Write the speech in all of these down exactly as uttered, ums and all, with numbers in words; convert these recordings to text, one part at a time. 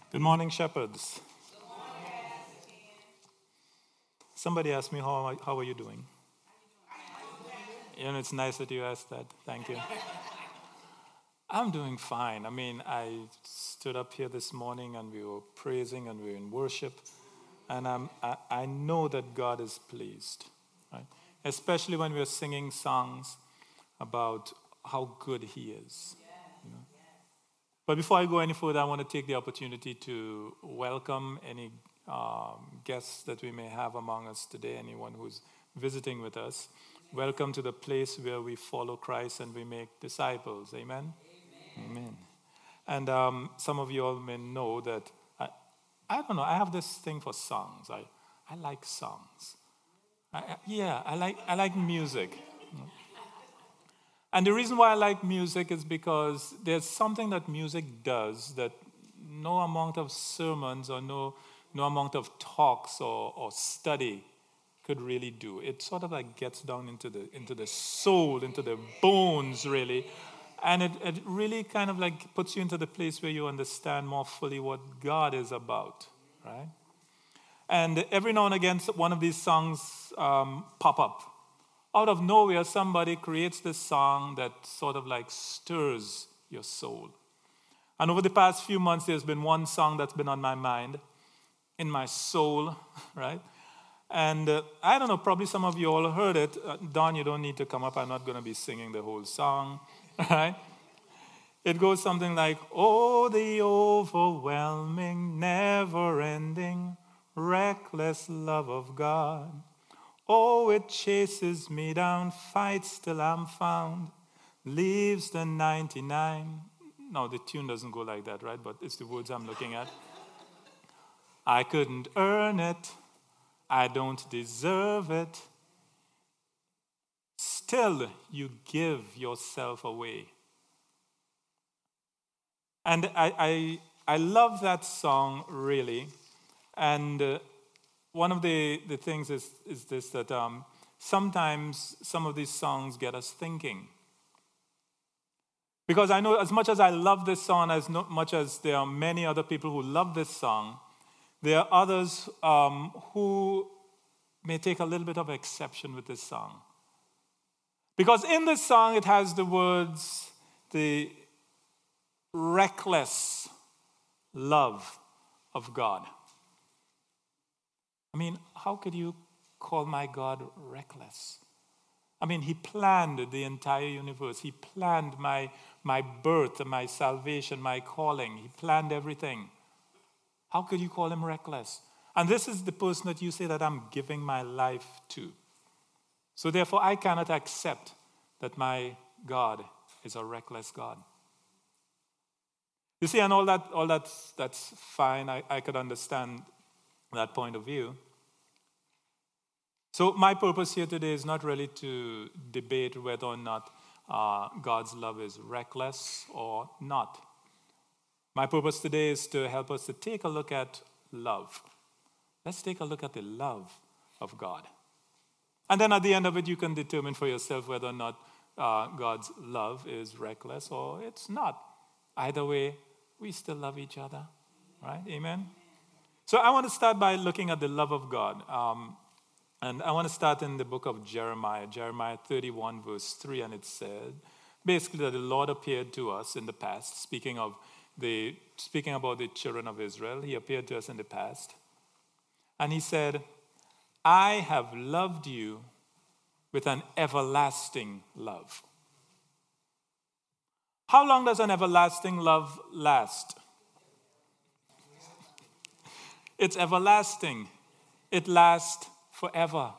Good morning, shepherds. Somebody asked me, how, how are you doing? You know, it's nice that you asked that. Thank you. I'm doing fine. I mean, I stood up here this morning and we were praising and we were in worship. And I'm, I, I know that God is pleased, right? Especially when we're singing songs about how good He is. You know? But before I go any further, I want to take the opportunity to welcome any um, guests that we may have among us today, anyone who's visiting with us. Welcome to the place where we follow Christ and we make disciples. Amen? Amen. Amen. And um, some of you all may know that, I, I don't know, I have this thing for songs. I, I like songs. I, I, yeah, I like I like music. And the reason why I like music is because there's something that music does that no amount of sermons or no, no amount of talks or, or study could really do. It sort of like gets down into the into the soul, into the bones, really. And it, it really kind of like puts you into the place where you understand more fully what God is about, right? And every now and again, one of these songs um, pop up. Out of nowhere, somebody creates this song that sort of like stirs your soul. And over the past few months, there's been one song that's been on my mind, in my soul, right? And uh, I don't know, probably some of you all heard it. Uh, Don, you don't need to come up. I'm not going to be singing the whole song, right? It goes something like, oh, the overwhelming, never-ending, reckless love of God. Oh, it chases me down, fights till I'm found, leaves the ninety-nine. No, the tune doesn't go like that, right? But it's the words I'm looking at. I couldn't earn it. I don't deserve it. Still, you give yourself away. And I, I, I love that song, really. And uh, one of the, the things is, is this, that um, sometimes some of these songs get us thinking. Because I know as much as I love this song, as much as there are many other people who love this song, there are others um, who may take a little bit of exception with this song. Because in this song, it has the words, the reckless love of God. I mean, how could you call my God reckless? I mean, He planned the entire universe. He planned my, my birth, my salvation, my calling. He planned everything. How could you call Him reckless? And this is the person that you say that I'm giving my life to. So therefore, I cannot accept that my God is a reckless God. You see, and all that, all that's, that's fine. I, I could understand that point of view. So my purpose here today is not really to debate whether or not uh, God's love is reckless or not. My purpose today is to help us to take a look at love. Let's take a look at the love of God. And then at the end of it, you can determine for yourself whether or not uh, God's love is reckless or it's not. Either way, we still love each other, right? Amen? So I want to start by looking at the love of God. Um, and I want to start in the book of Jeremiah, Jeremiah thirty-one, verse three, and it said, basically that the Lord appeared to us in the past, speaking of the speaking about the children of Israel. He appeared to us in the past. And He said, I have loved you with an everlasting love. How long does an everlasting love last? It's everlasting. It lasts forever.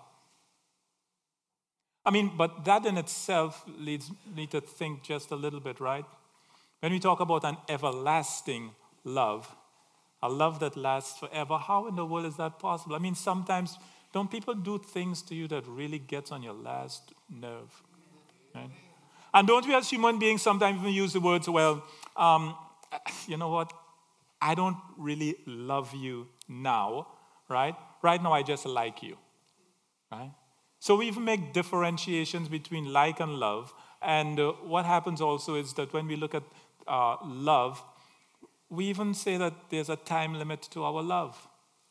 I mean, but that in itself leads me to think just a little bit, right? When we talk about an everlasting love, a love that lasts forever, how in the world is that possible? I mean, sometimes don't people do things to you that really gets on your last nerve? Right? And don't we as human beings sometimes even use the words, well, um, you know what? I don't really love you now, right? Right now I just like you, right? So we even make differentiations between like and love. And uh, what happens also is that when we look at uh, love, we even say that there's a time limit to our love.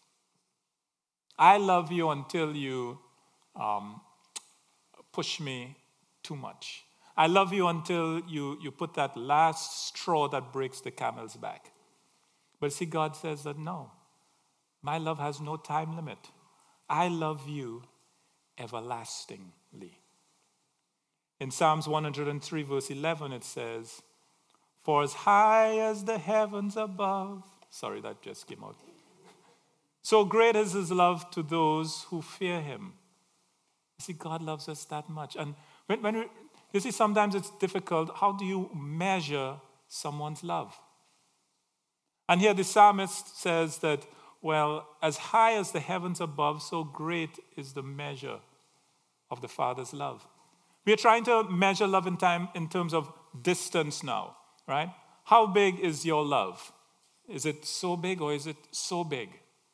I love you until you um, push me too much. I love you until you, you put that last straw that breaks the camel's back. But see, God says that no, my love has no time limit. I love you everlastingly. In Psalms one hundred three, verse eleven, it says, for as high as the heavens above, sorry, that just came out. So great is his love to those who fear him. You see, God loves us that much. And when, when we, you see, sometimes it's difficult. How do you measure someone's love? And here the psalmist says that, well, as high as the heavens above, so great is the measure of the Father's love. We are trying to measure love in time in terms of distance now, right? How big is your love? Is it so big or is it so big?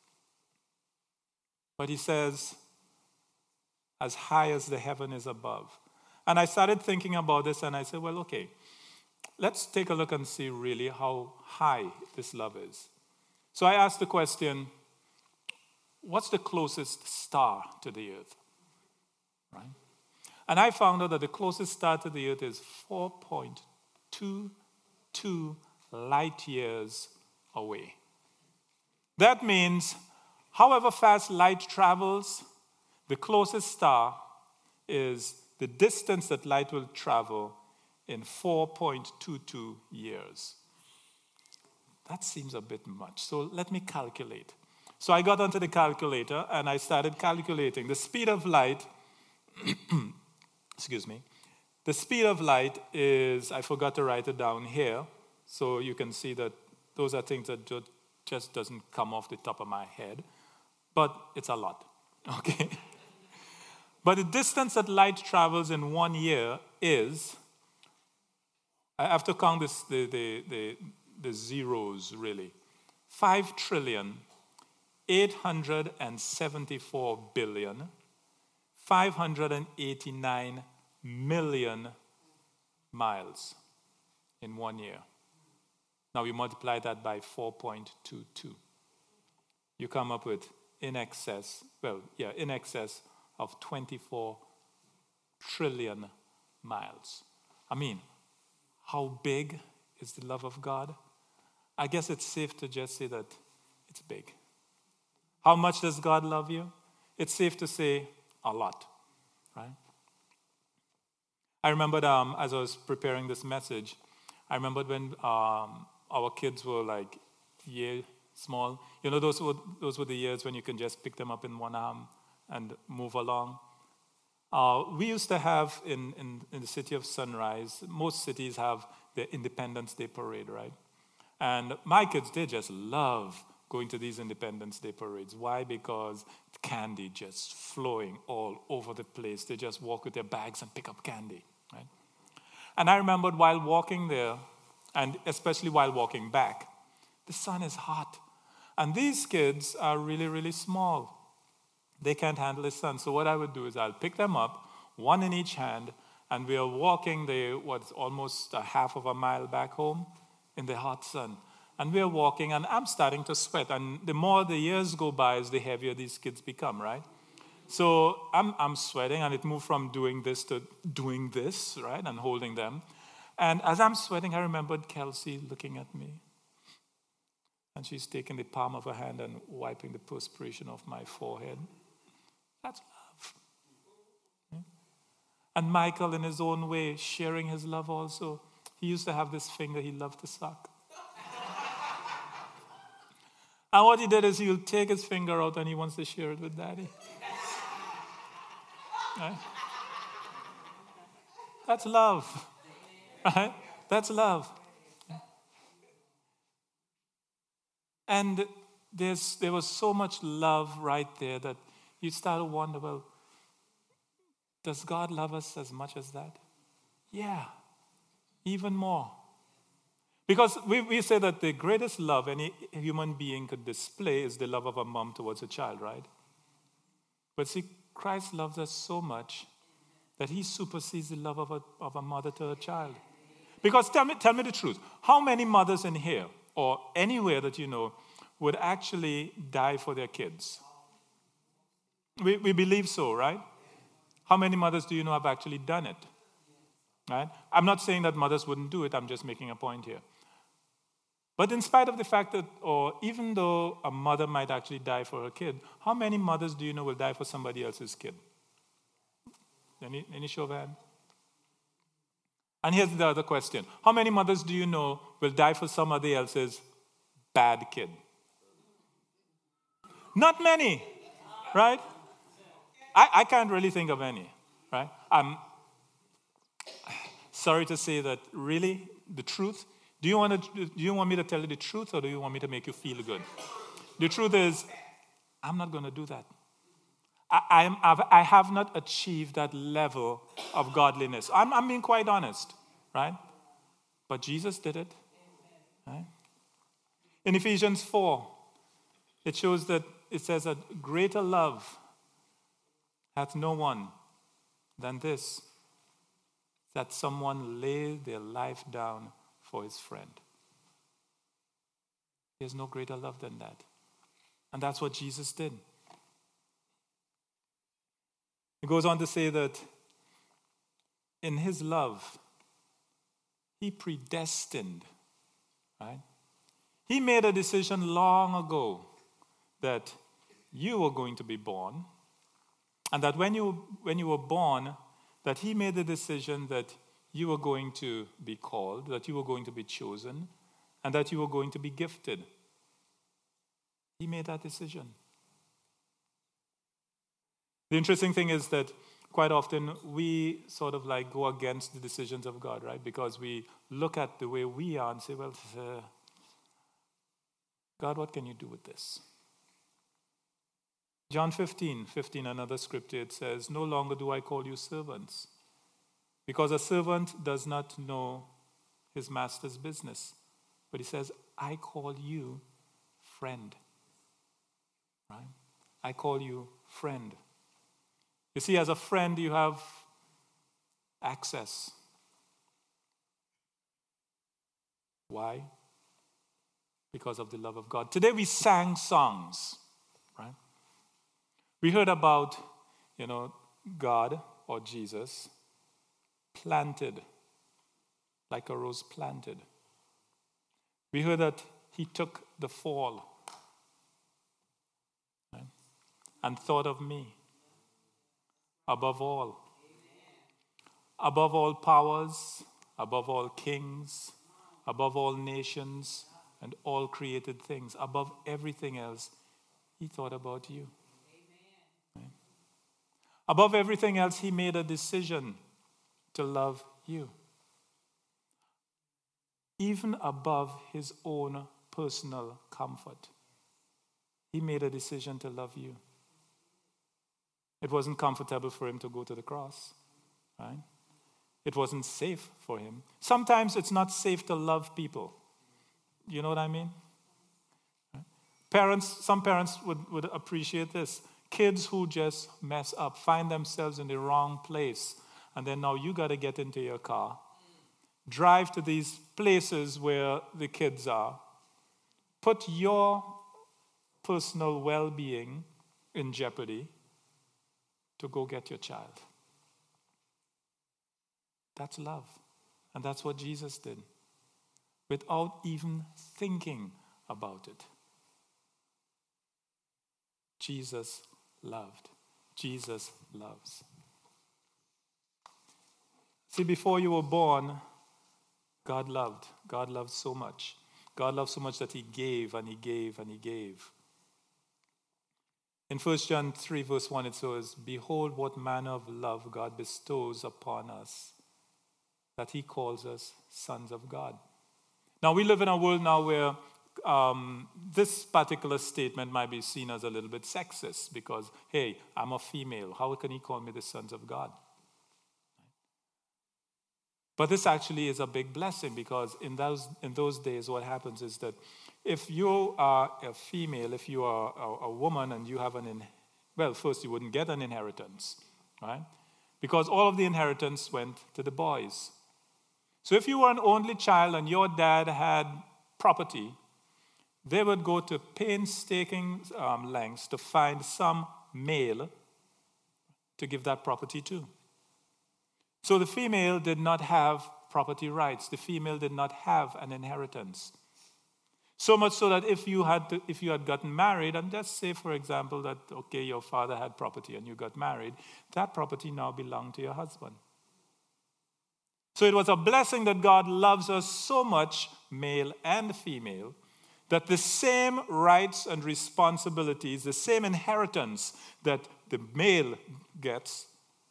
But he says, as high as the heaven is above. And I started thinking about this and I said, well, okay, let's take a look and see really how high this love is. So I asked the question, what's the closest star to the earth? Right? And I found out that the closest star to the earth is four point two two light years away. That means however fast light travels, the closest star is the distance that light will travel in four point two two years. That seems a bit much. So let me calculate. So I got onto the calculator and I started calculating. The speed of light, excuse me, the speed of light is, I forgot to write it down here, so you can see that those are things that just doesn't come off the top of my head, but it's a lot, okay? But the distance that light travels in one year is, I have to count this, the, the, the, the zeros really, five trillion, eight hundred seventy-four billion, five hundred eighty-nine million miles in one year. Now you multiply that by four point two two. You come up with in excess, well, yeah, in excess of twenty-four trillion miles. I mean, how big is the love of God? I guess it's safe to just say that it's big. How much does God love you? It's safe to say a lot, right? I remembered um, as I was preparing this message, I remembered when um, our kids were like year small. You know, those were, those were the years when you can just pick them up in one arm and move along. Uh, we used to have in, in, in the city of Sunrise, most cities have their Independence Day parade, right? And my kids, they just love going to these Independence Day parades. Why? Because candy just flowing all over the place. They just walk with their bags and pick up candy, right? And I remembered while walking there, and especially while walking back, the sun is hot. And these kids are really, really small. They can't handle the sun. So what I would do is I'll pick them up, one in each hand, and we are walking the, what's almost a half of a mile back home in the hot sun. And we're walking, and I'm starting to sweat. And the more the years go by, the heavier these kids become, right? So I'm, I'm sweating, and it moved from doing this to doing this, right, and holding them. And as I'm sweating, I remembered Kelsey looking at me. And she's taking the palm of her hand and wiping the perspiration off my forehead. That's love. And Michael, in his own way, sharing his love also. He used to have this finger he loved to suck. And what he did is he'll take his finger out and he wants to share it with Daddy. Right? That's love. Right? That's love. And there's, there was so much love right there that you start to wonder, well, does God love us as much as that? Yeah, even more. Because we, we say that the greatest love any human being could display is the love of a mom towards a child, right? But see, Christ loves us so much that he supersedes the love of a, of a mother to a child. Because tell me, tell me the truth. How many mothers in here or anywhere that you know would actually die for their kids? We, we believe so, right? How many mothers do you know have actually done it? Right? I'm not saying that mothers wouldn't do it. I'm just making a point here. But in spite of the fact that, or even though a mother might actually die for her kid, how many mothers do you know will die for somebody else's kid? Any, any show of hand? And here's the other question. How many mothers do you know will die for somebody else's bad kid? Not many, right? I, I can't really think of any, right? I'm sorry to say that really, the truth, do you want to, do you want me to tell you the truth or do you want me to make you feel good? The truth is, I'm not going to do that. I, I'm, I've, I have not achieved that level of godliness. I'm, I'm being quite honest, right? But Jesus did it, right? In Ephesians four, it shows that, it says that greater love hath no one than this, that someone lay their life down for his friend. There's no greater love than that. And that's what Jesus did. He goes on to say that in his love, he predestined, right? He made a decision long ago that you were going to be born, and that when you, when you were born, that he made the decision that you were going to be called, that you were going to be chosen, and that you were going to be gifted. He made that decision. The interesting thing is that quite often we sort of like go against the decisions of God, right? Because we look at the way we are and say, well, uh, God, what can you do with this? John fifteen, fifteen, another scripture, it says, no longer do I call you servants, because a servant does not know his master's business. But he says, I call you friend. Right? I call you friend. You see, as a friend, you have access. Why? Because of the love of God. Today we sang songs, right? We heard about, you know, God or Jesus planted, like a rose planted. We heard that he took the fall, right, and thought of me above all. Above all powers, above all kings, above all nations, and all created things. Above everything else, he thought about you. Right? Above everything else, he made a decision to love you. Even above his own personal comfort, he made a decision to love you. It wasn't comfortable for him to go to the cross, right? It wasn't safe for him. Sometimes it's not safe to love people. You know what I mean? Parents, some parents would, would appreciate this. Kids who just mess up, find themselves in the wrong place, and then now you got to get into your car, drive to these places where the kids are, put your personal well-being in jeopardy to go get your child. That's love. And that's what Jesus did, without even thinking about it. Jesus loved. Jesus loves. See, before you were born, God loved. God loved so much. God loved so much that he gave and he gave and he gave. In First John three, verse one, it says, behold what manner of love God bestows upon us, that he calls us sons of God. Now, we live in a world now where um, this particular statement might be seen as a little bit sexist because, hey, I'm a female. How can he call me the sons of God? But this actually is a big blessing because in those, in those days, what happens is that if you are a female, if you are a, a woman and you have an, in, well, first you wouldn't get an inheritance, right? Because all of the inheritance went to the boys. So if you were an only child and your dad had property, they would go to painstaking um, lengths to find some male to give that property to. So the female did not have property rights. The female did not have an inheritance. So much so that if you had to, if you had gotten married, and just say, for example, that, okay, your father had property and you got married, that property now belonged to your husband. So it was a blessing that God loves us so much, male and female, that the same rights and responsibilities, the same inheritance that the male gets,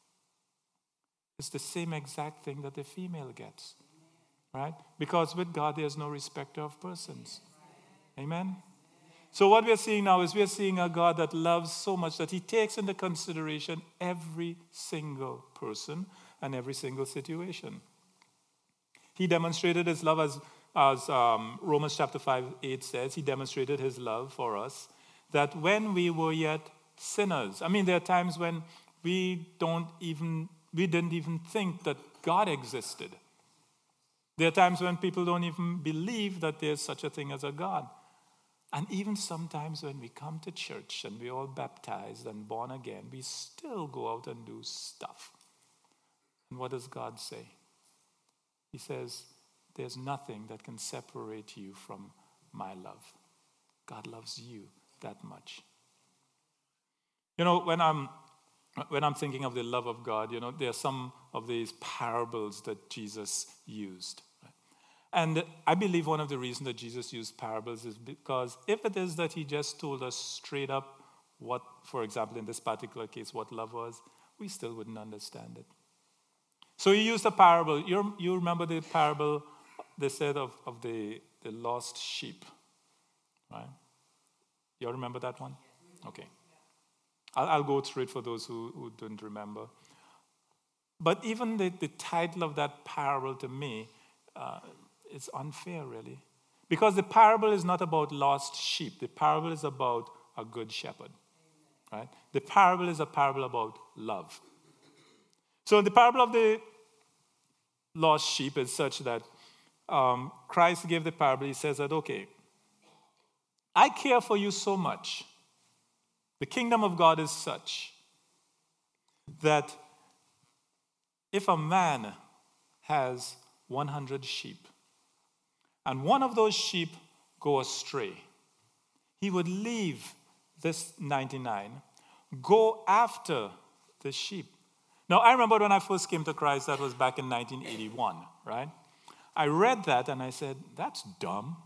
is the same exact thing that the female gets. Right? Because with God, there's no respecter of persons. Amen? So what we're seeing now is we're seeing a God that loves so much that he takes into consideration every single person and every single situation. He demonstrated his love as, as um, Romans chapter five, eight says, he demonstrated his love for us, that when we were yet sinners, I mean, there are times when we don't even, we didn't even think that God existed. There are times when people don't even believe that there's such a thing as a God. And even sometimes when we come to church and we're all baptized and born again, we still go out and do stuff. And what does God say? He says, there's nothing that can separate you from my love. God loves you that much. You know, when I'm when I'm thinking of the love of God, you know, there are some of these parables that Jesus used. And I believe one of the reasons that Jesus used parables is because if it is that he just told us straight up what, for example, in this particular case, what love was, we still wouldn't understand it. So he used a parable. You, you remember the parable they said of, of the, the lost sheep, right? You all remember that one? Okay. I'll, I'll go through it for those who, who don't remember. But even the, the title of that parable to me, uh, it's unfair, really. Because the parable is not about lost sheep. The parable is about a good shepherd. Right? The parable is a parable about love. So the parable of the lost sheep is such that um, Christ gave the parable. He says that, okay, I care for you so much. The kingdom of God is such that if a man has one hundred sheep, and one of those sheep go astray, he would leave this ninety-nine, go after the sheep. Now, I remember when I first came to Christ, that was back in nineteen eighty-one, right? I read that and I said, that's dumb.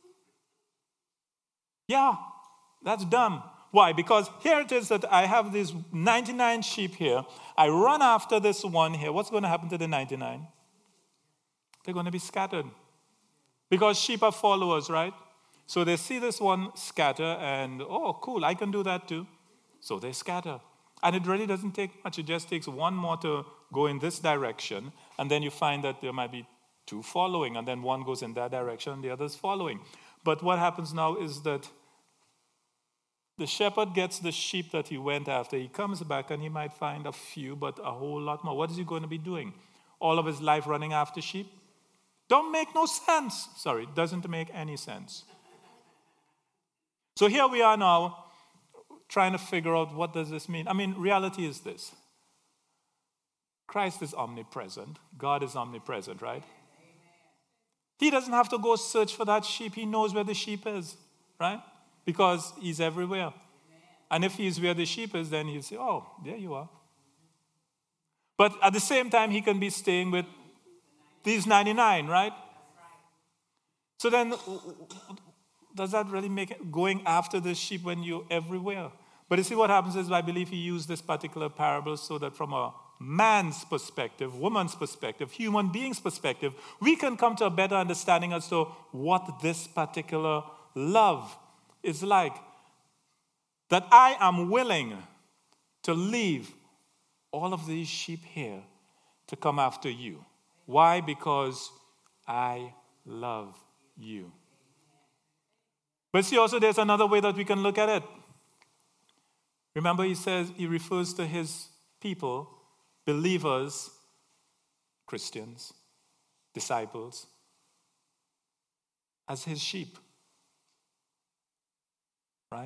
Yeah, that's dumb. Why? Because here it is that I have these ninety-nine sheep here. I run after this one here. What's going to happen to the ninety-nine? They're going to be scattered. Because sheep are followers, right? So they see this one scatter and, oh, cool, I can do that too. So they scatter. And it really doesn't take much. It just takes one more to go in this direction, and then you find that there might be two following, and then one goes in that direction and the other's following. But what happens now is that the shepherd gets the sheep that he went after. He comes back and he might find a few, but a whole lot more. What is he going to be doing? All of his life running after sheep? Don't make no sense. Sorry, doesn't make any sense. So here we are now trying to figure out what does this mean. I mean, reality is this. Christ is omnipresent. God is omnipresent, right? He doesn't have to go search for that sheep. He knows where the sheep is, right? Because he's everywhere. And if he's where the sheep is, then he'll say, oh, there you are. But at the same time, he can be staying with these ninety-nine, right? So then, does that really make it going after the sheep when you're everywhere? But you see what happens is, I believe he used this particular parable so that from a man's perspective, woman's perspective, human being's perspective, we can come to a better understanding as to what this particular love is like. That I am willing to leave all of these sheep here to come after you. Why? Because I love you. But see, also there's another way that we can look at it. Remember, he says, he refers to his people, believers, Christians, disciples, as his sheep. right?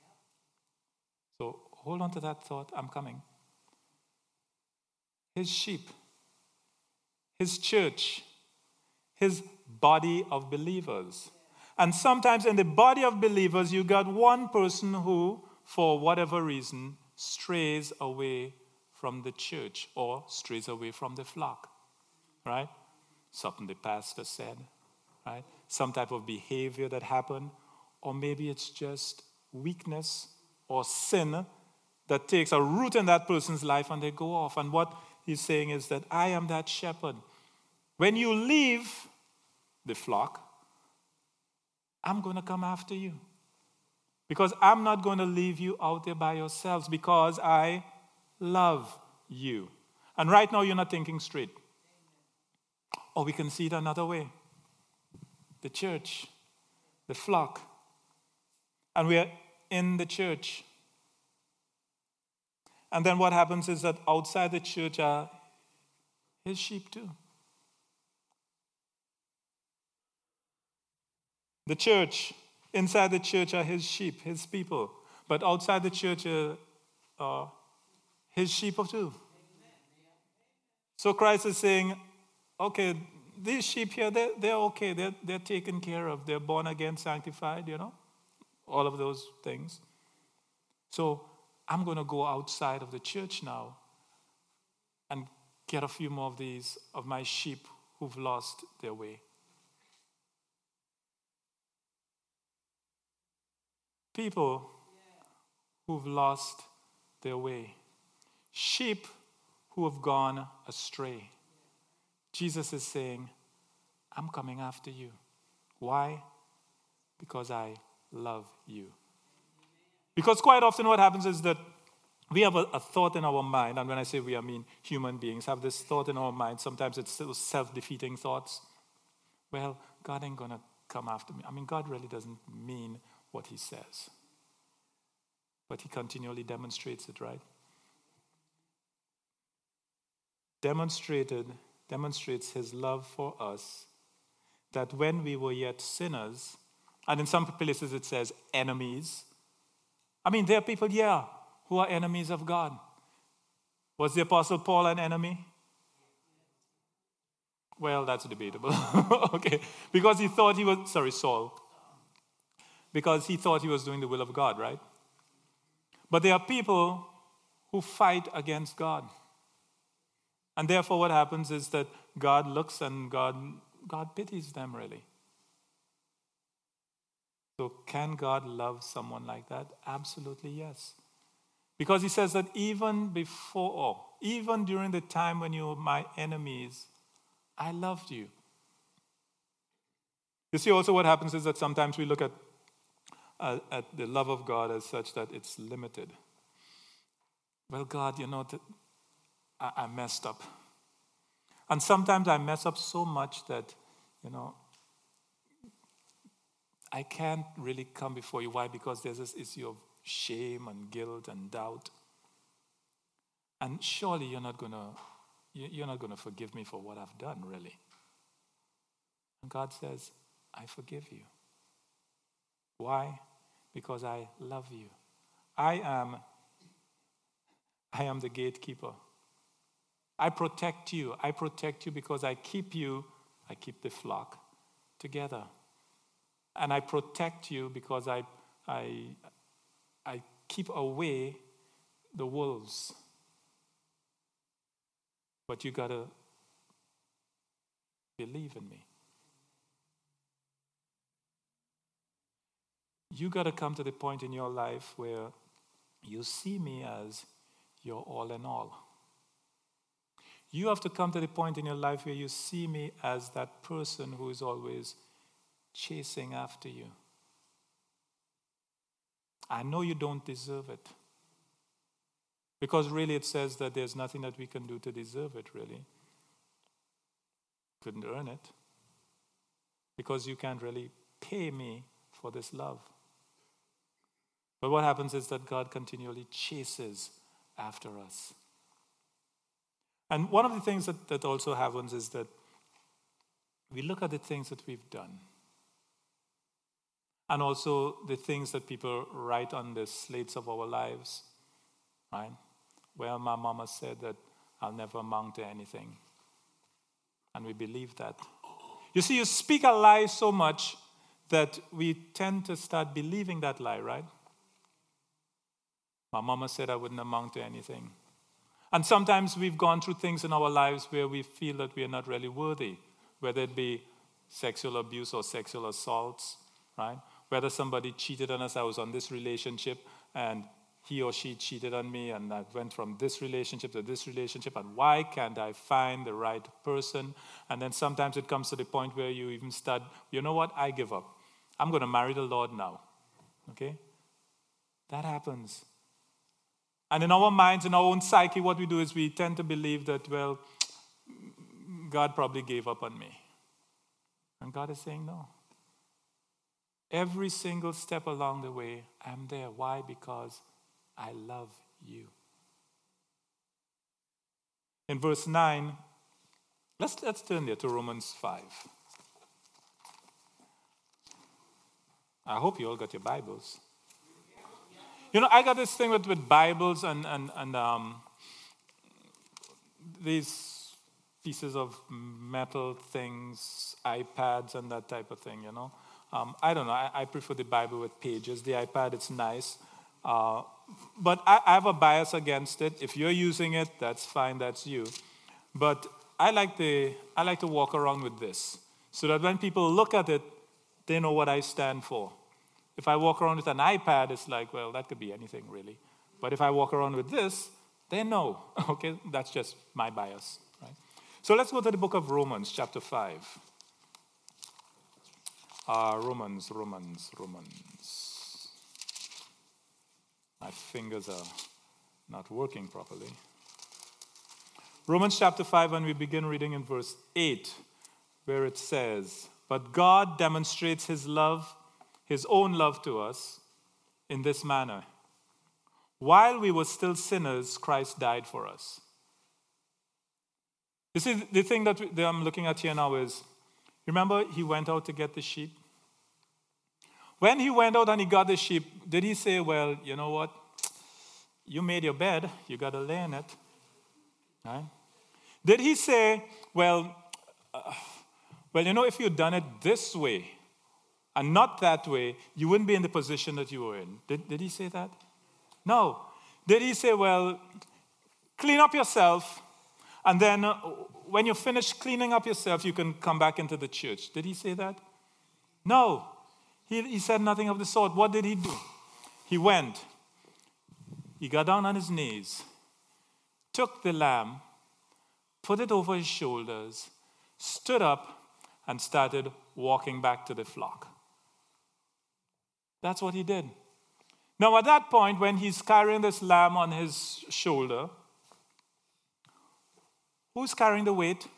So hold on to that thought. I'm coming. His sheep, his church, his body of believers. And sometimes in the body of believers, you got one person who, for whatever reason, strays away from the church or strays away from the flock, right? Something the pastor said, right? Some type of behavior that happened, or maybe it's just weakness or sin that takes a root in that person's life and they go off. And what he's saying is that I am that shepherd. When you leave the flock, I'm going to come after you. Because I'm not going to leave you out there by yourselves because I love you. And right now you're not thinking straight. Or we can see it another way. The church, the flock. And we are in the church. And then what happens is that outside the church are his sheep too. The church, inside the church are his sheep, his people. But outside the church are uh, his sheep too. So Christ is saying, okay, these sheep here, they're, they're okay. They're, they're taken care of. They're born again, sanctified, you know, all of those things. So I'm going to go outside of the church now and get a few more of these, of my sheep who've lost their way. People who've lost their way. Sheep who have gone astray. Jesus is saying, I'm coming after you. Why? Because I love you. Because quite often what happens is that we have a, a thought in our mind, and when I say we, I mean human beings have this thought in our mind. Sometimes it's those self-defeating thoughts. Well, God ain't going to come after me. I mean, God really doesn't mean what he says. But he continually demonstrates it, right? Demonstrated, demonstrates his love for us, that when we were yet sinners, and in some places it says enemies. I mean, there are people, yeah, who are enemies of God. Was the Apostle Paul an enemy? Well, that's debatable. Okay. Because he thought he was, sorry, Saul. Because he thought he was doing the will of God, right? But there are people who fight against God. And therefore what happens is that God looks and God, God pities them, really. So can God love someone like that? Absolutely yes. Because he says that even before, even during the time when you were my enemies, I loved you. You see, also what happens is that sometimes we look at, uh, at the love of God as such that it's limited. Well, God, you know, th- I, I messed up. And sometimes I mess up so much that, you know, I can't really come before you. Why? Because there's this issue of shame and guilt and doubt. And surely you're not gonna you're not gonna forgive me for what I've done, really. And God says, I forgive you. Why? Because I love you. I am I am the gatekeeper. I protect you. I protect you because I keep you, I keep the flock together. And I protect you because I, I, I keep away the wolves. But you got to believe in me. You got to come to the point in your life where you see me as your all in all. You have to come to the point in your life where you see me as that person who is always chasing after you. I know you don't deserve it. Because really it says that there's nothing that we can do to deserve it, really. Couldn't earn it. Because you can't really pay me for this love. But what happens is that God continually chases after us. And one of the things that, that also happens is that we look at the things that we've done. and also the things that people write on the slates of our lives, right? Well, my mama said that I'll never amount to anything. And we believe that. You see, you speak a lie so much that we tend to start believing that lie, right? My mama said I wouldn't amount to anything. And sometimes we've gone through things in our lives where we feel that we are not really worthy, whether it be sexual abuse or sexual assaults, right? Whether somebody cheated on us. I was on this relationship and he or she cheated on me, and I went from this relationship to this relationship, and why can't I find the right person? And then sometimes it comes to the point where you even start, you know what, I give up. I'm going to marry the Lord now. Okay? That happens. And in our minds, in our own psyche, what we do is we tend to believe that, well, God probably gave up on me. And God is saying no. Every single step along the way, I'm there. Why? Because I love you. In verse nine, let's, let's turn there to Romans five. I hope you all got your Bibles. You know, I got this thing with, with Bibles and, and, and um, these pieces of metal things, iPads and that type of thing, you know. Um, I don't know. I, I prefer the Bible with pages. The iPad, it's nice. Uh, but I, I have a bias against it. If you're using it, that's fine. That's you. But I like, the, I like to walk around with this so that when people look at it, they know what I stand for. If I walk around with an iPad, it's like, well, that could be anything, really. But if I walk around with this, they know. Okay, that's just my bias, right? So let's go to the book of Romans, chapter five. Uh, Romans, Romans, Romans. My fingers are not working properly. Romans chapter five, and we begin reading in verse eight, where it says, "But God demonstrates his love, his own love to us in this manner. While we were still sinners, Christ died for us." You see, the thing that, we, that I'm looking at here now is, remember he went out to get the sheep? When he went out and he got the sheep, did he say, well, you know what? You made your bed, you got to lay in it. Right? Did he say, well, uh, well, you know, if you'd done it this way and not that way, you wouldn't be in the position that you were in. Did, did he say that? No. Did he say, well, clean up yourself, and then uh, when you finish cleaning up yourself, you can come back into the church? Did he say that? No. He, he said nothing of the sort. What did he do? He went. He got down on his knees, took the lamb, put it over his shoulders, stood up, and started walking back to the flock. That's what he did. Now, at that point, when he's carrying this lamb on his shoulder, who's carrying the weight?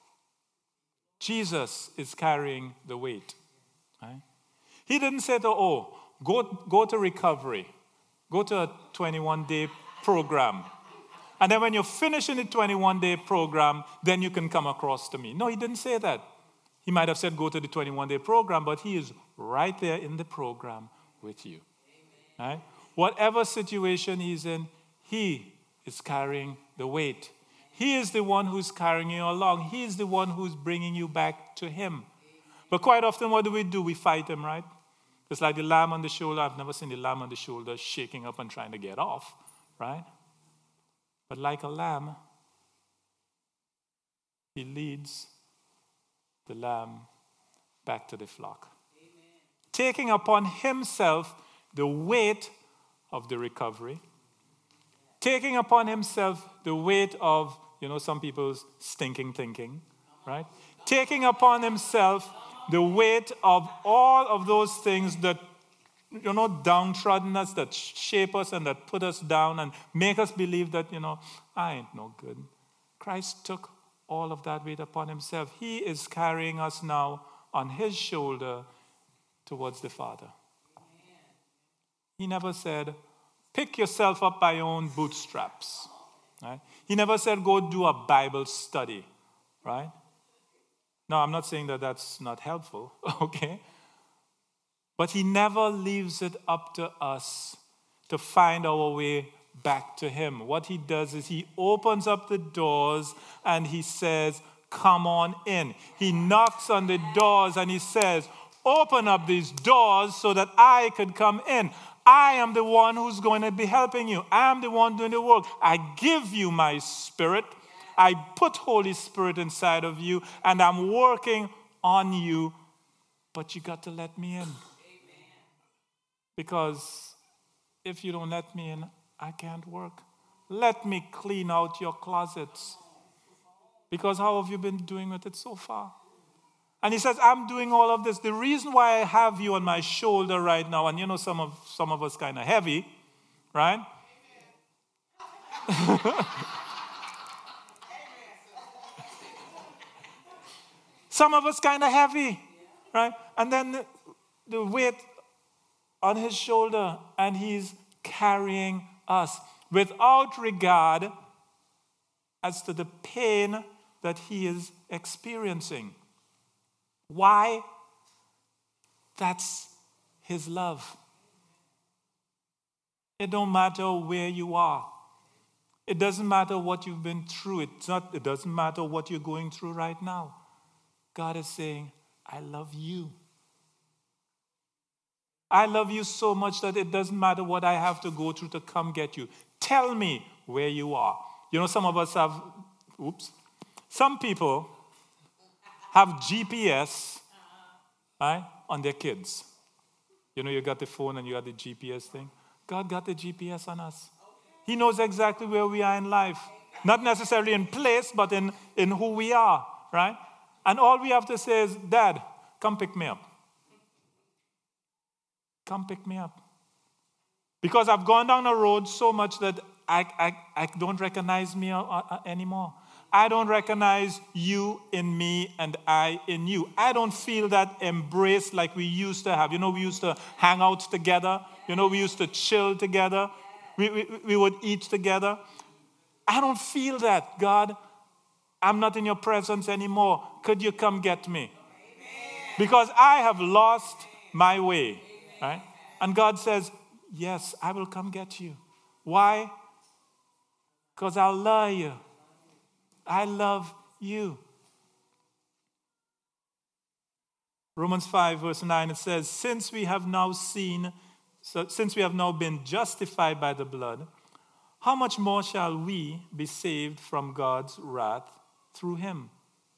Jesus is carrying the weight. Right? He didn't say to, oh, go, go to recovery. Go to a twenty-one day program. And then when you're finishing the twenty-one day program, then you can come across to me. No, he didn't say that. He might have said go to the twenty-one day program, but he is right there in the program with you. Right? Whatever situation he's in, he is carrying the weight. He is the one who's carrying you along. He is the one who's bringing you back to him. But quite often, what do we do? We fight him, right? It's like the lamb on the shoulder. I've never seen the lamb on the shoulder shaking up and trying to get off, right? But like a lamb, he leads the lamb back to the flock. Amen. Taking upon himself the weight of the recovery. Taking upon himself the weight of, you know, some people's stinking thinking, right? Taking upon himself the weight of all of those things that, you know, downtrodden us, that shape us and that put us down and make us believe that, you know, I ain't no good. Christ took all of that weight upon himself. He is carrying us now on his shoulder towards the Father. He never said, pick yourself up by your own bootstraps. Right? He never said, go do a Bible study. Right? No, I'm not saying that that's not helpful, okay? But he never leaves it up to us to find our way back to him. What he does is he opens up the doors and he says, come on in. He knocks on the doors and he says, open up these doors so that I could come in. I am the one who's going to be helping you. I am the one doing the work. I give you my spirit. I put Holy Spirit inside of you and I'm working on you, but you got to let me in. Because if you don't let me in, I can't work. Let me clean out your closets. Because how have you been doing with it so far? And he says, I'm doing all of this. The reason why I have you on my shoulder right now, and you know some of some of us kind of heavy, right? Some of us kind of heavy, right? And then the, the weight on his shoulder, and he's carrying us without regard as to the pain that he is experiencing. Why? That's his love. It don't matter where you are. It doesn't matter what you've been through. It's not, it doesn't matter what you're going through right now. God is saying, I love you. I love you so much that it doesn't matter what I have to go through to come get you. Tell me where you are. You know, some of us have, oops, some people have G P S, right, on their kids. You know, you got the phone and you got the G P S thing. God got the G P S on us. He knows exactly where we are in life. Not necessarily in place, but in, in who we are, right? And all we have to say is, Dad, come pick me up. Come pick me up. Because I've gone down a road so much that I, I, I don't recognize me anymore. I don't recognize you in me and I in you. I don't feel that embrace like we used to have. You know, we used to hang out together. You know, we used to chill together. We, we, we would eat together. I don't feel that, God. I'm not in your presence anymore. Could you come get me? Because I have lost my way. Right? And God says, yes, I will come get you. Why? Because I love you. I love you. Romans five, verse nine, it says, since we have now seen, so since we have now been justified by the blood, how much more shall we be saved from God's wrath through him?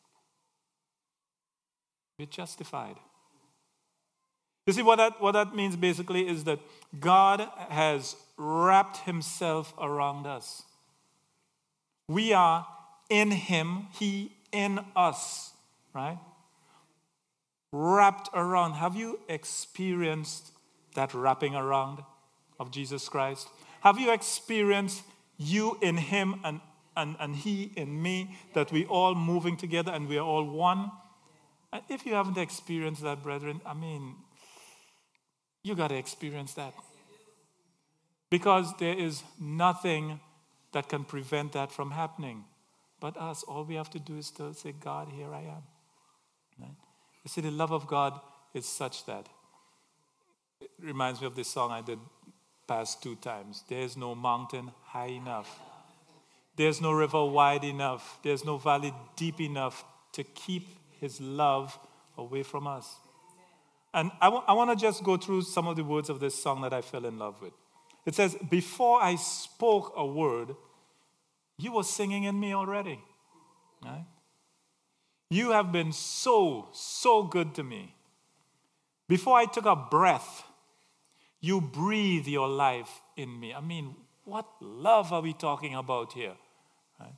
We're justified. You see, what that, what that means basically is that God has wrapped himself around us. We are in him, he in us, right? Wrapped around. Have you experienced that wrapping around of Jesus Christ? Have you experienced you in him and, and, and he in me, that we all moving together and we are all one? And if you haven't experienced that, brethren, I mean, you got to experience that. Because there is nothing that can prevent that from happening. But us, all we have to do is to say, God, here I am. Right? You see, the love of God is such that. It reminds me of this song I did past two times. There's no mountain high enough. There's no river wide enough. There's no valley deep enough to keep his love away from us. And I, w- I want to just go through some of the words of this song that I fell in love with. It says, before I spoke a word, you were singing in me already. Right? You have been so, so good to me. Before I took a breath, you breathe your life in me. I mean, what love are we talking about here? Right?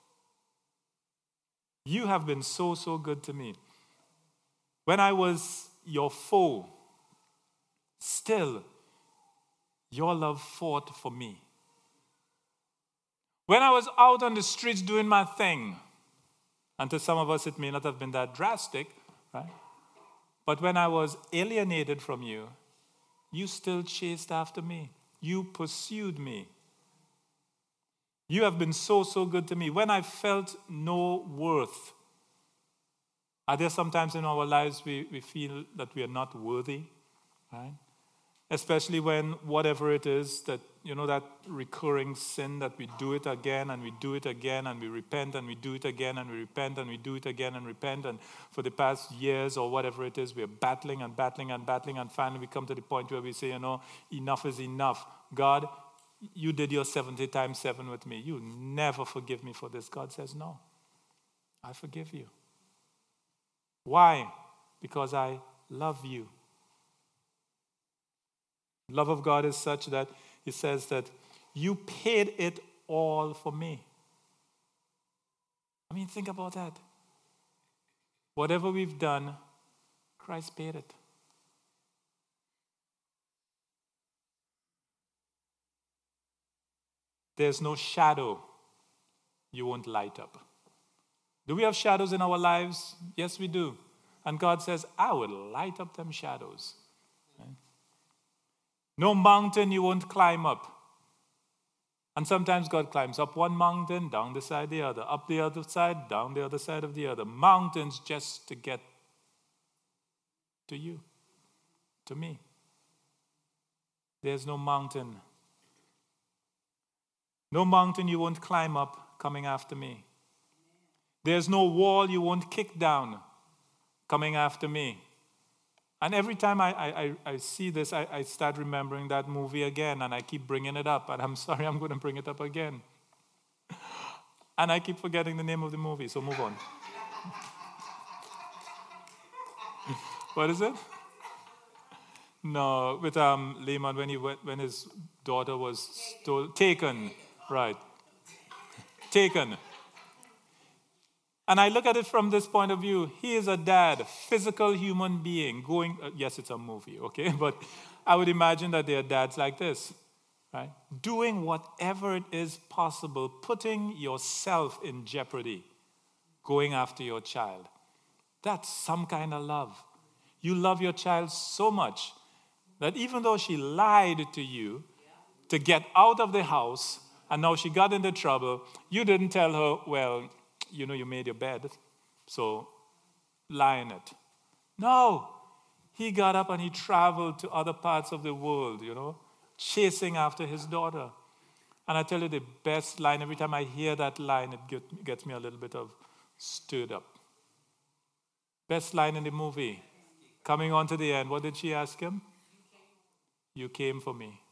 You have been so, so good to me. When I was your foe, still, your love fought for me. When I was out on the streets doing my thing, and to some of us it may not have been that drastic, right? But when I was alienated from you, you still chased after me. You pursued me. You have been so, so good to me. When I felt no worth, are there sometimes in our lives we, we feel that we are not worthy? right? Especially when whatever it is that, you know, that recurring sin that we do it again and we do it again and we repent and we do it again and we repent and we do it again and repent. And for the past years or whatever it is, we're battling and battling and battling. And finally we come to the point where we say, you know, enough is enough. God, you did your seventy times seven with me. You never forgive me for this. God says, no, I forgive you. Why? Because I love you. Love of God is such that he says that you paid it all for me. I mean, think about that. Whatever we've done, Christ paid it. There's no shadow you won't light up. Do we have shadows in our lives? Yes, we do. And God says, I will light up them shadows. Right? No mountain you won't climb up. And sometimes God climbs up one mountain, down the side of the other, up the other side, down the other side of the other. Mountains just to get to you, to me. There's no mountain. No mountain you won't climb up coming after me. There's no wall you won't kick down coming after me. And every time I, I, I see this, I, I start remembering that movie again, and I keep bringing it up, and I'm sorry, I'm going to bring it up again. And I keep forgetting the name of the movie, so move on. What is it? No, with um, Lehman, when, he went, when his daughter was stole, taken, right, taken. And I look at it from this point of view. He is a dad, physical human being going, uh, yes, it's a movie, okay? But I would imagine that there are dads like this, right? Doing whatever it is possible, putting yourself in jeopardy, going after your child. That's some kind of love. You love your child so much that even though she lied to you to get out of the house, and now she got into trouble, you didn't tell her, well, you know, you made your bed, so lie in it. No. He got up and he traveled to other parts of the world, you know, chasing after his daughter. And I tell you the best line, every time I hear that line, it get, gets me a little bit of stirred up. Best line in the movie. Coming on to the end, what did she ask him? You came for me.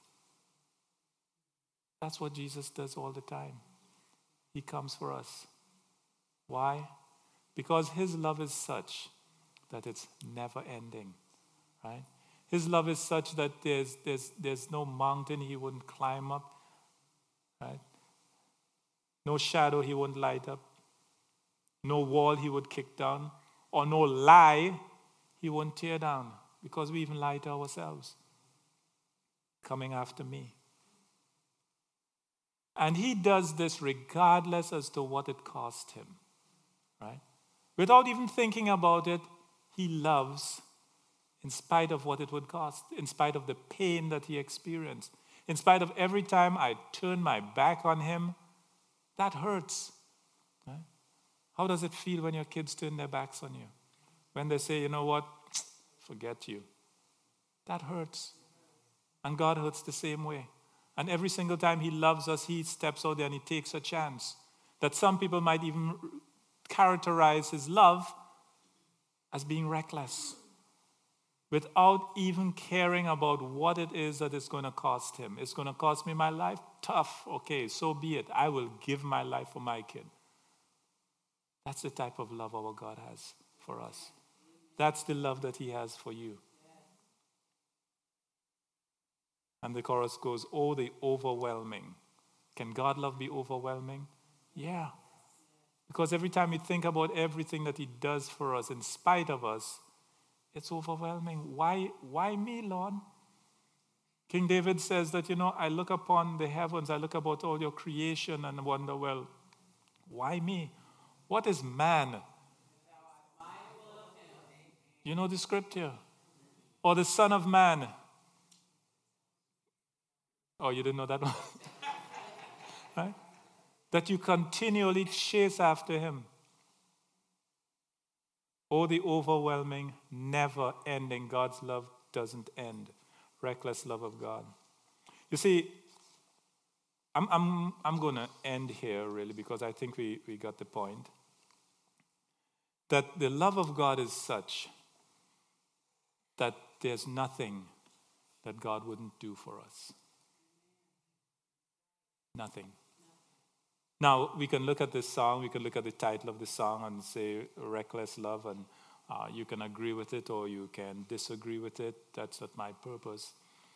That's what Jesus does all the time. He comes for us. Why? Because his love is such that it's never ending, right? His love is such that there's, there's, there's no mountain he wouldn't climb up, right? No shadow he wouldn't light up. No wall he would kick down. Or no lie he won't tear down, because we even lie to ourselves. Coming after me. And he does this regardless as to what it cost him. Right? Without even thinking about it, he loves in spite of what it would cost, in spite of the pain that he experienced, in spite of every time I turn my back on him, that hurts. Right? How does it feel when your kids turn their backs on you? When they say, you know what, forget you. That hurts. And God hurts the same way. And every single time he loves us, he steps out there and he takes a chance. That some people might even characterize his love as being reckless, without even caring about what it is that it's going to cost him. It's going to cost me my life? Tough. Okay, so be it. I will give my life for my kid. That's the type of love our God has for us. That's the love that he has for you. And the chorus goes, oh, the overwhelming. Can God love be overwhelming? Yeah. Because every time we think about everything that he does for us, in spite of us, it's overwhelming. Why, why me, Lord? King David says that, you know, I look upon the heavens, I look about all your creation and wonder, well, why me? What is man? You know the scripture? Or the Son of Man? Oh, you didn't know that one? Right? That you continually chase after him. Oh, the overwhelming, never-ending God's love doesn't end. Reckless love of God. You see, I'm I'm I'm gonna end here really because I think we, we got the point. That the love of God is such that there's nothing that God wouldn't do for us. Nothing. Now, we can look at this song, we can look at the title of the song and say reckless love, and uh, you can agree with it or you can disagree with it. That's not my purpose.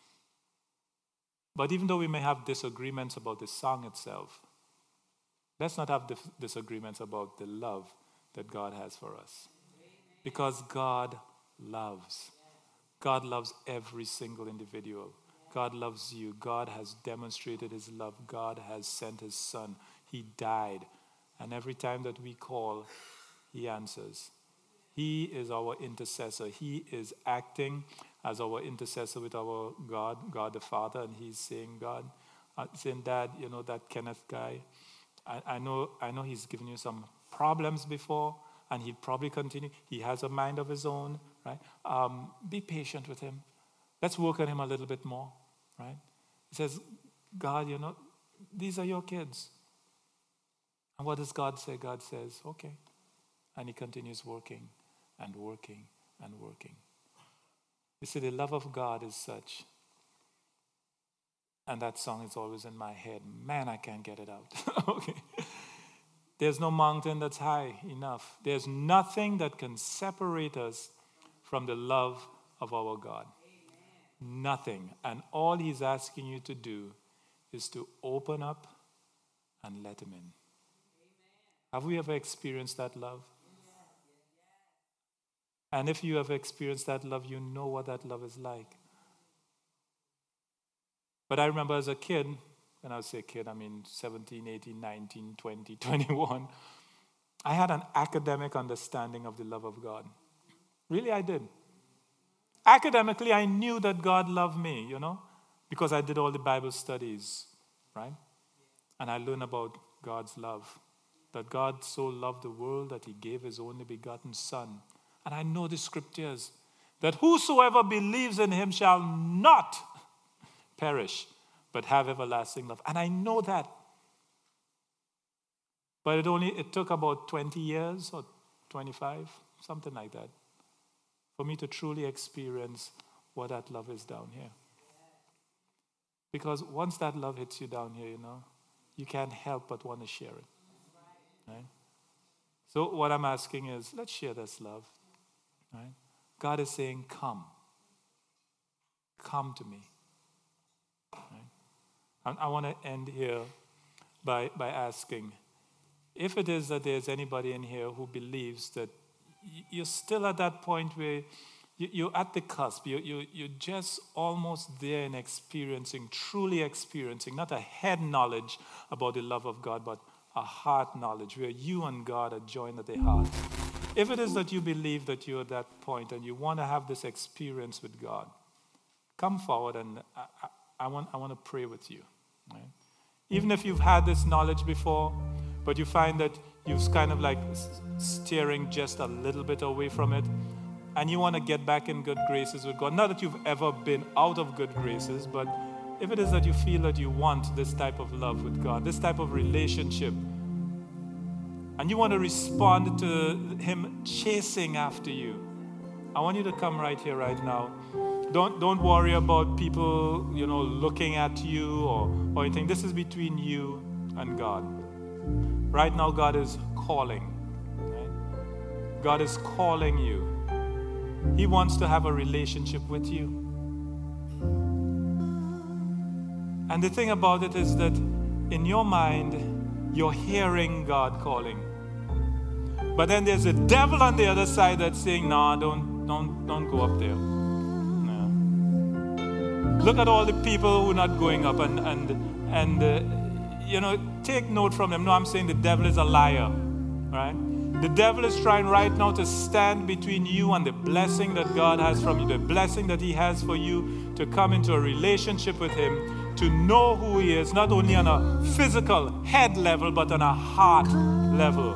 But even though we may have disagreements about the song itself, let's not have dif- disagreements about the love that God has for us. Because God loves. God loves every single individual. God loves you. God has demonstrated his love. God has sent his son. He died. And every time that we call, he answers. He is our intercessor. He is acting as our intercessor with our God, God the Father. And he's saying, God, uh, saying, Dad, you know, that Kenneth guy, I, I know I know he's given you some problems before, and he'll probably continue. He has a mind of his own, right? Um, be patient with him. Let's work on him a little bit more, right? He says, God, you know, these are your kids. And what does God say? God says, okay. And he continues working and working and working. You see, the love of God is such. And that song is always in my head. Man, I can't get it out. Okay. There's no mountain that's high enough. There's nothing that can separate us from the love of our God. Amen. Nothing. And all he's asking you to do is to open up and let him in. Amen. Have we ever experienced that love? Yes. And if you have experienced that love, you know what that love is like. But I remember as a kid, when I say kid, I mean seventeen, eighteen, nineteen, twenty, twenty-one, I had an academic understanding of the love of God. Really, I did. Academically, I knew that God loved me, you know, because I did all the Bible studies, right? And I learned about God's love, that God so loved the world that he gave his only begotten Son. And I know the scriptures, that whosoever believes in him shall not perish, but have everlasting love. And I know that. But it only it took about twenty years or twenty-five, something like that, for me to truly experience what that love is down here. Because once that love hits you down here, you know, you can't help but want to share it. Right? So what I'm asking is, let's share this love. Right? God is saying, come. Come to me. Right? And I want to end here by, by asking, if it is that there's anybody in here who believes that you're still at that point where you're at the cusp, you, you, you're just almost there in experiencing, truly experiencing, not a head knowledge about the love of God, but a heart knowledge where you and God are joined at the heart. If it is that you believe that you're at that point and you want to have this experience with God, come forward and I, I, I want I want to pray with you. Right? Even if you've had this knowledge before, but you find that you've kind of like steering just a little bit away from it, and you want to get back in good graces with God. Not that you've ever been out of good graces, but if it is that you feel that you want this type of love with God, this type of relationship, and you want to respond to him chasing after you, I want you to come right here, right now. Don't don't worry about people, you know, looking at you or, or anything. This is between you and God. Right now, God is calling. Right? God is calling you. He wants to have a relationship with you. And the thing about it is that in your mind, you're hearing God calling. But then there's a devil on the other side that's saying, no, don't, don't, don't go up there. No. Look at all the people who are not going up and, and, and uh, you know, take note from them. No, I'm saying the devil is a liar, right? The devil is trying right now to stand between you and the blessing that God has from you, the blessing that he has for you to come into a relationship with him, to know who he is, not only on a physical head level, but on a heart level.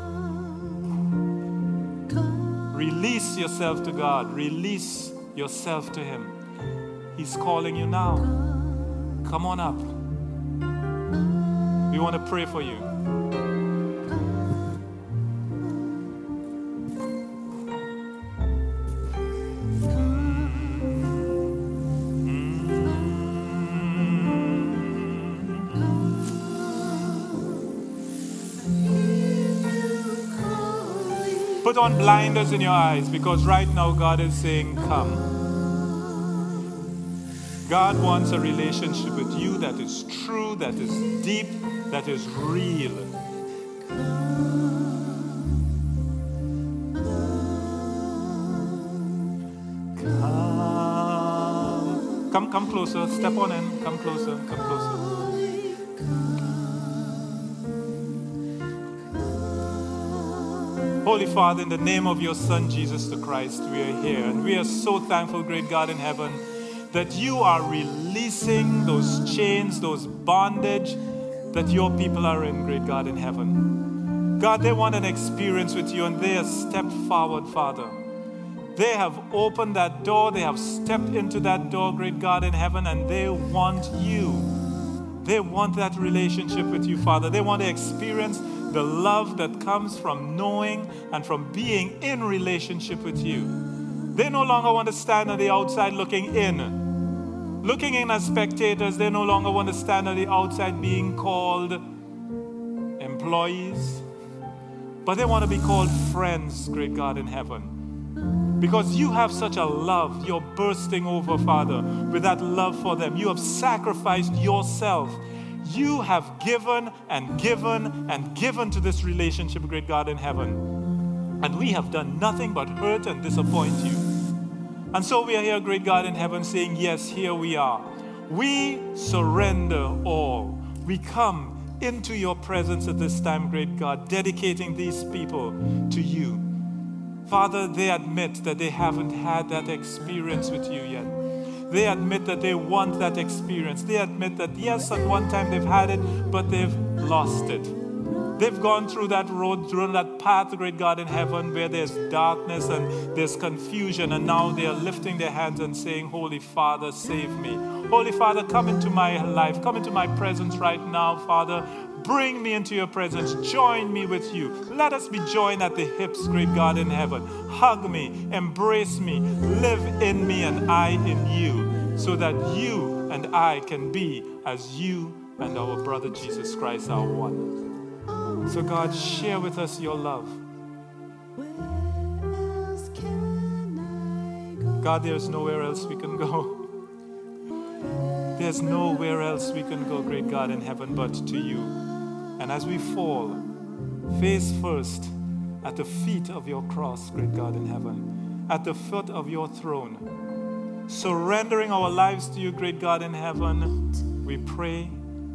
Release yourself to God. Release yourself to him. He's calling you now. Come on up. We want to pray for you. Put on blinders in your eyes, because right now God is saying, come. God wants a relationship with you that is true, that is deep, that is real. Come, come, come closer. Step on in. Come closer. Come closer. Holy Father, in the name of your Son, Jesus the Christ, we are here. And we are so thankful, great God in heaven, that you are releasing those chains, those bondage that your people are in, great God in heaven. God, they want an experience with you, and they have stepped forward, Father. They have opened that door. They have stepped into that door, great God in heaven, and they want you. They want that relationship with you, Father. They want to experience the love that comes from knowing and from being in relationship with you. They no longer want to stand on the outside looking in. Looking in as spectators, they no longer want to stand on the outside being called employees. But they want to be called friends, great God in heaven. Because you have such a love. You're bursting over, Father, with that love for them. You have sacrificed yourself. You have given and given and given to this relationship, great God in heaven. And we have done nothing but hurt and disappoint you. And so we are here, great God in heaven, saying, yes, here we are. We surrender all. We come into your presence at this time, great God, dedicating these people to you. Father, they admit that they haven't had that experience with you yet. They admit that they want that experience. They admit that, yes, at one time they've had it, but they've lost it. They've gone through that road, through that path, great God in heaven, where there's darkness and there's confusion, and now they are lifting their hands and saying, Holy Father, save me. Holy Father, come into my life. Come into my presence right now, Father. Bring me into your presence. Join me with you. Let us be joined at the hips, great God in heaven. Hug me, embrace me, live in me and I in you, so that you and I can be as you and our brother Jesus Christ are one. So God, share with us your love. God, there's nowhere else we can go. There's nowhere else we can go, great God in heaven, but to you. And as we fall, face first at the feet of your cross, great God in heaven, at the foot of your throne, surrendering our lives to you, great God in heaven, we pray.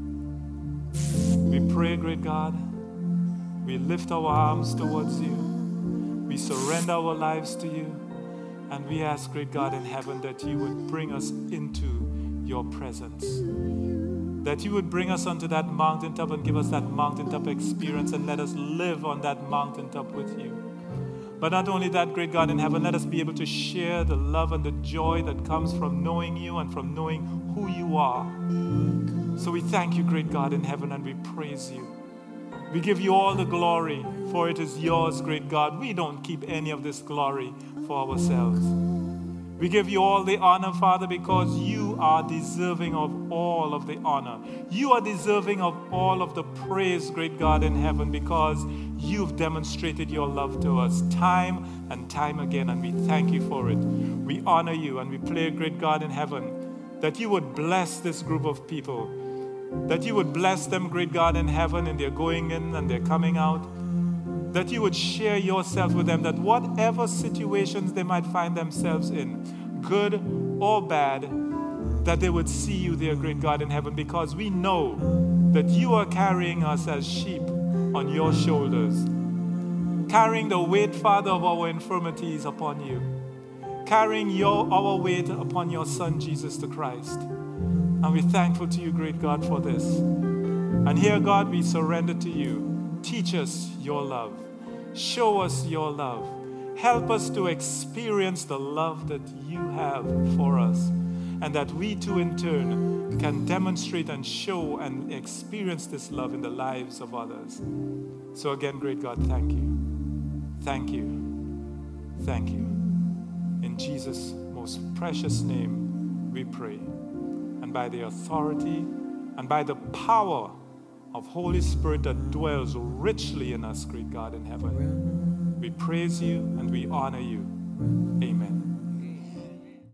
We pray, great God. We lift our arms towards you. We surrender our lives to you. And we ask, great God in heaven, that you would bring us into your presence. That you would bring us onto that mountaintop and give us that mountaintop experience and let us live on that mountaintop with you. But not only that, great God in heaven, let us be able to share the love and the joy that comes from knowing you and from knowing who you are. So we thank you, great God in heaven, and we praise you. We give you all the glory, for it is yours, great God. We don't keep any of this glory for ourselves. We give you all the honor, Father, because you are deserving of all of the honor. You are deserving of all of the praise, great God in heaven, because you've demonstrated your love to us time and time again, and we thank you for it. We honor you, and we pray, great God in heaven, that you would bless this group of people, that you would bless them, great God in heaven, in their going in and their coming out, that you would share yourself with them, that whatever situations they might find themselves in, good or bad, that they would see you there, great God in heaven, because we know that you are carrying us as sheep on your shoulders, carrying the weight, Father, of our infirmities upon you, carrying your our weight upon your Son, Jesus the Christ. And we're thankful to you, great God, for this. And here, God, we surrender to you. Teach us your love. Show us your love. Help us to experience the love that you have for us. and that we too in turn can demonstrate and show and experience this love in the lives of others. So again, great God, thank you. Thank you. Thank you. In Jesus' most precious name we pray. And by the authority and by the power of Holy Spirit that dwells richly in us, great God in heaven, we praise you and we honor you. Amen.